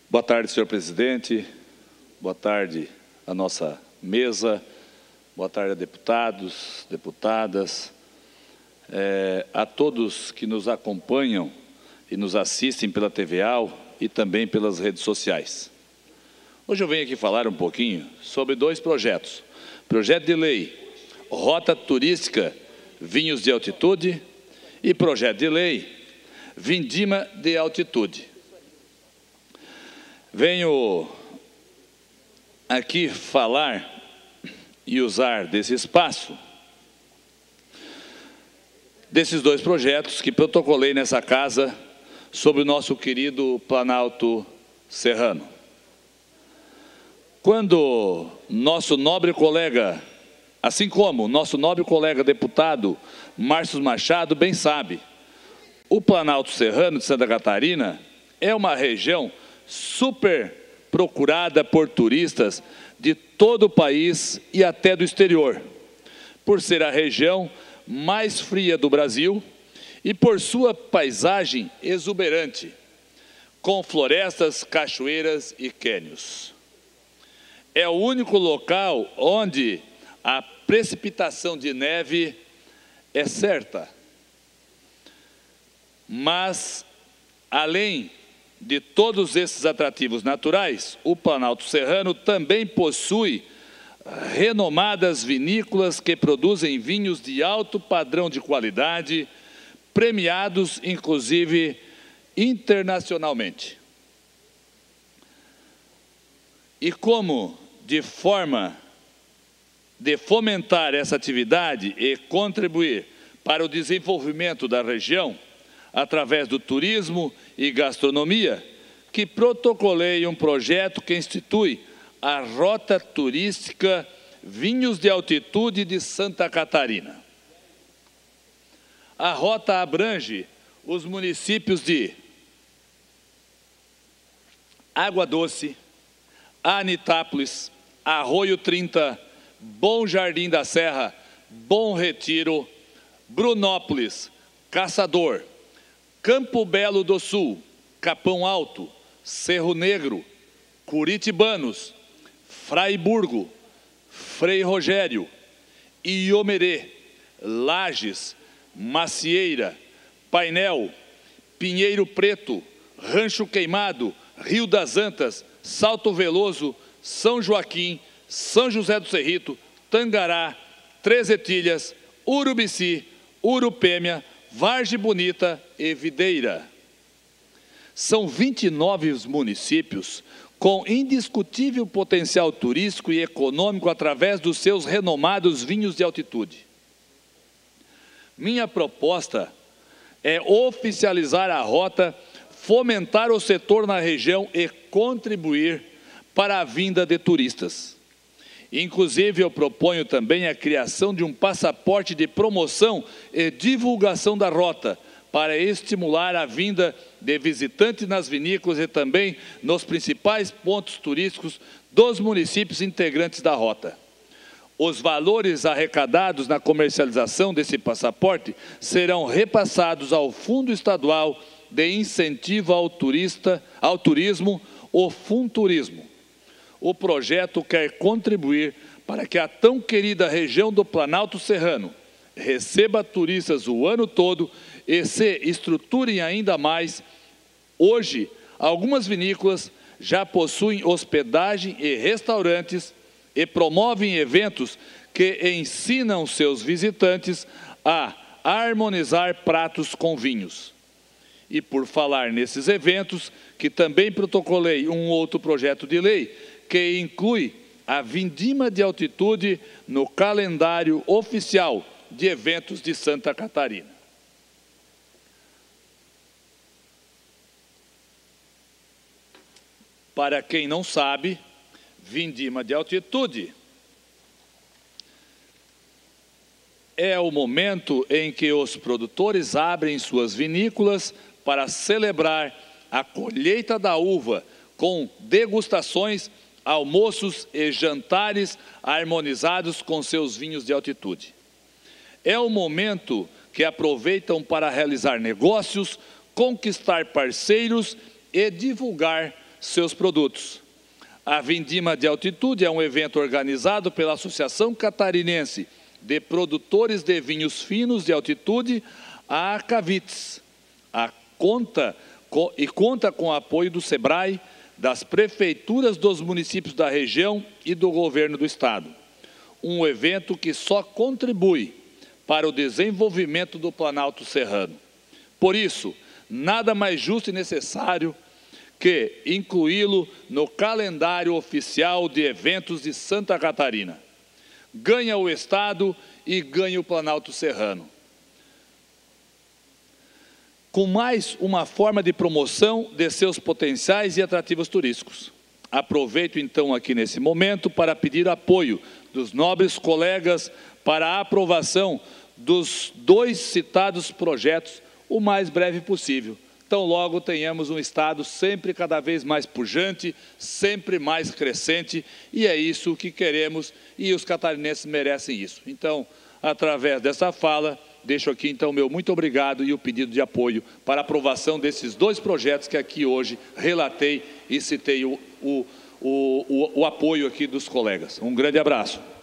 Boa tarde, senhor presidente. Boa tarde à nossa mesa. Boa tarde a deputados, deputadas, a todos que nos acompanham e nos assistem pela TVA e também pelas redes sociais. Hoje eu venho aqui falar um pouquinho sobre dois projetos. Projeto de lei Rota Turística Vinhos de Altitude e projeto de lei Vindima de Altitude. Venho aqui falar e usar desse espaço, desses dois projetos que protocolei nessa casa sobre o nosso querido Planalto Serrano. Quando nosso nobre colega, assim como nosso nobre colega deputado Márcio Machado bem sabe, o Planalto Serrano de Santa Catarina é uma região super procurada por turistas de todo o país e até do exterior, por ser a região mais fria do Brasil e por sua paisagem exuberante, com florestas, cachoeiras e cânions. É o único local onde a precipitação de neve é certa. Mas, além de todos esses atrativos naturais, o Planalto Serrano também possui renomadas vinícolas que produzem vinhos de alto padrão de qualidade, premiados, inclusive, internacionalmente. E como, de forma de fomentar essa atividade e contribuir para o desenvolvimento da região, através do turismo e gastronomia, que protocolei um projeto que institui a Rota Turística Vinhos de Altitude de Santa Catarina. A rota abrange os municípios de Água Doce, Anitápolis, Arroio 30, Bom Jardim da Serra, Bom Retiro, Brunópolis, Caçador, Campo Belo do Sul, Capão Alto, Cerro Negro, Curitibanos, Fraiburgo, Frei Rogério, Iomerê, Lages, Macieira, Painel, Pinheiro Preto, Rancho Queimado, Rio das Antas, Salto Veloso, São Joaquim, São José do Cerrito, Tangará, Três Etilhas, Urubici, Urupêmia, Vargem Bonita e Videira. São 29 municípios com indiscutível potencial turístico e econômico através dos seus renomados vinhos de altitude. Minha proposta é oficializar a rota, fomentar o setor na região e contribuir para a vinda de turistas. Inclusive, eu proponho também a criação de um passaporte de promoção e divulgação da rota, para estimular a vinda de visitantes nas vinícolas e também nos principais pontos turísticos dos municípios integrantes da rota. Os valores arrecadados na comercialização desse passaporte serão repassados ao Fundo Estadual de Incentivo ao Turismo, o Funturismo. O projeto quer contribuir para que a tão querida região do Planalto Serrano receba turistas o ano todo e se estruturem ainda mais. Hoje, algumas vinícolas já possuem hospedagem e restaurantes e promovem eventos que ensinam seus visitantes a harmonizar pratos com vinhos. E por falar nesses eventos, que também protocolei um outro projeto de lei, que inclui a Vindima de Altitude no calendário oficial de eventos de Santa Catarina. Para quem não sabe, Vindima de Altitude é o momento em que os produtores abrem suas vinícolas para celebrar a colheita da uva com degustações, almoços e jantares harmonizados com seus vinhos de altitude. É o momento que aproveitam para realizar negócios, conquistar parceiros e divulgar seus produtos. A Vindima de Altitude é um evento organizado pela Associação Catarinense de Produtores de Vinhos Finos de Altitude, a ACAVITS. Conta com o apoio do SEBRAE, das prefeituras dos municípios da região e do governo do estado. Um evento que só contribui para o desenvolvimento do Planalto Serrano. Por isso, nada mais justo e necessário que incluí-lo no calendário oficial de eventos de Santa Catarina. Ganha o estado e ganha o Planalto Serrano. Com mais uma forma de promoção de seus potenciais e atrativos turísticos. Aproveito então aqui nesse momento para pedir apoio dos nobres colegas para a aprovação dos 2 citados projetos o mais breve possível. Tão logo tenhamos um estado sempre cada vez mais pujante, sempre mais crescente, e é isso que queremos e os catarinenses merecem isso. Então, através dessa fala, deixo aqui então o meu muito obrigado e o pedido de apoio para a aprovação desses 2 projetos que aqui hoje relatei e citei o apoio aqui dos colegas. Um grande abraço.